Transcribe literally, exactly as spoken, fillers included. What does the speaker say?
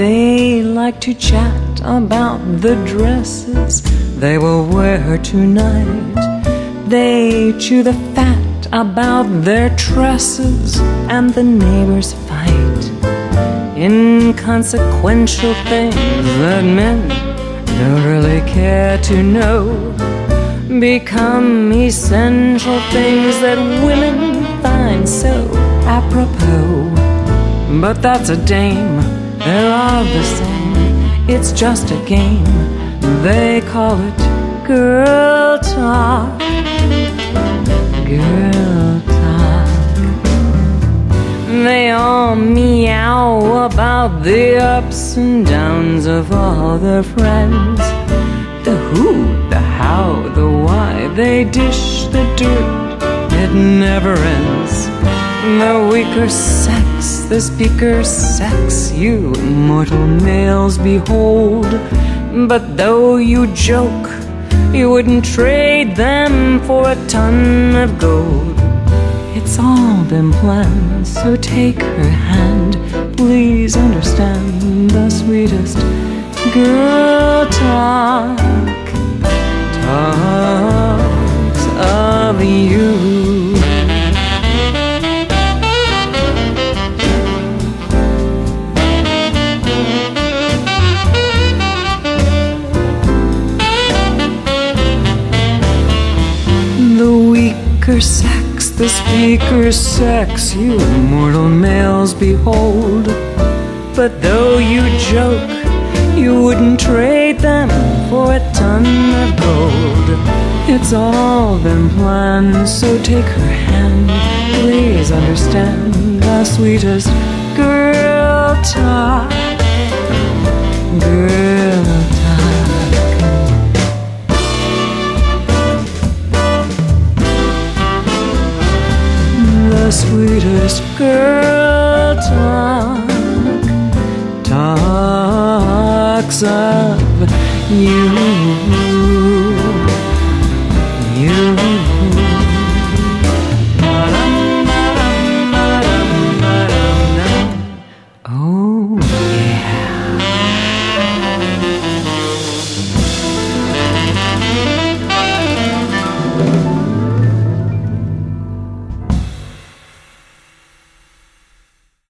They like to chat about the dresses they will wear tonight. They chew the fat about their tresses, and the neighbors fight. Inconsequential things that men don't really care to know become essential things that women find so apropos. But that's a dame, they're all the same. It's just a game, they call it girl talk. Girl talk. They all meow about the ups and downs of all their friends. The who, the how, the why, they dish the dirt, it never ends. The weaker sex, the speaker sex, you mortal males behold. But though you joke, you wouldn't trade them for a ton of gold. It's all been planned, so take her hand. Please understand the sweetest girl talk talks of you. The weaker sex, the speaker's sex, you mortal males behold. But though you joke, you wouldn't trade them for a ton of gold. It's all been planned, so take her hand. Please understand the sweetest girl talk. Girl talk. The sweetest girl talk talks of you.